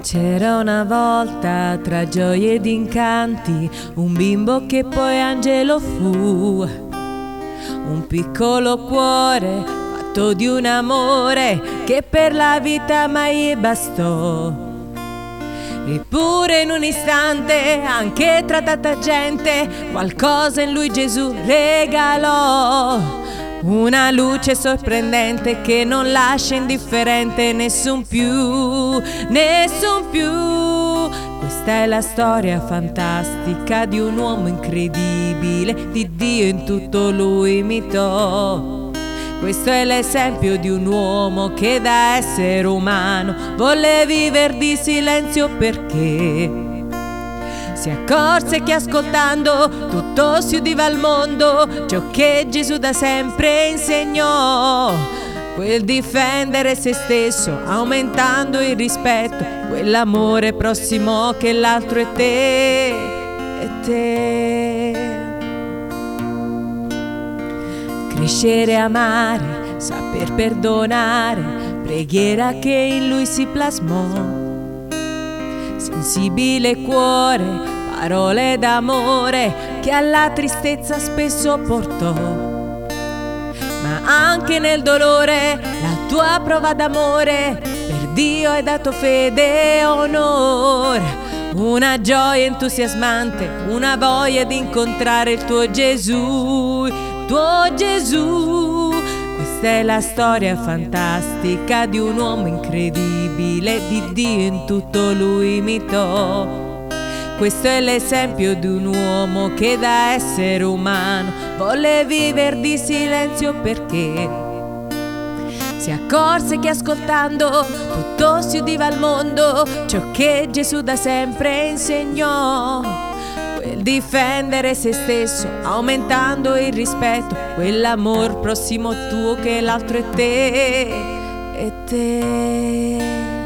C'era una volta, tra gioie ed incanti, un bimbo che poi angelo fu. Un piccolo cuore fatto di un amore che per la vita mai bastò. Eppure in un istante, anche tra tanta gente, qualcosa in lui Gesù regalò. Una luce sorprendente che non lascia indifferente nessun più, nessun più. Questa è la storia fantastica di un uomo incredibile, di Dio in tutto lui imitò. Questo è l'esempio di un uomo che da essere umano volle vivere di silenzio perché si accorse che ascoltando tutto si udiva al mondo ciò che Gesù da sempre insegnò. Quel difendere se stesso, aumentando il rispetto, quell'amore prossimo che l'altro è te, è te. Crescere, amare, saper perdonare, preghiera che in lui si plasmò. Sensibile cuore, parole d'amore che alla tristezza spesso portò. Ma anche nel dolore la tua prova d'amore per Dio hai dato fede e onore. Una gioia entusiasmante, una voglia di incontrare il tuo Gesù, il tuo Gesù. Questa è la storia fantastica di un uomo incredibile, di Dio in tutto lui imitò. Questo è l'esempio di un uomo che da essere umano volle vivere di silenzio perché si accorse che ascoltando tutto si udiva al mondo ciò che Gesù da sempre insegnò. Quel difendere se stesso, aumentando il rispetto, quell'amor prossimo tuo che l'altro è te, è te.